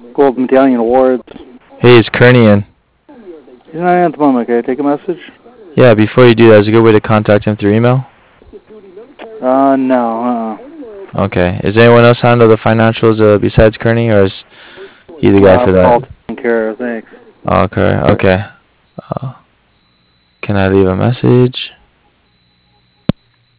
Gold Medallion Awards. Hey, it's Kearney in. He's not in at the moment. Can I take a message? Yeah, before you do that, is a good way to contact him through email? No. Okay. Is anyone else handle the financials besides Kearney, or is he the guy for It's all that? taken care of. Thanks. Okay. Okay. Uh, can I leave a message?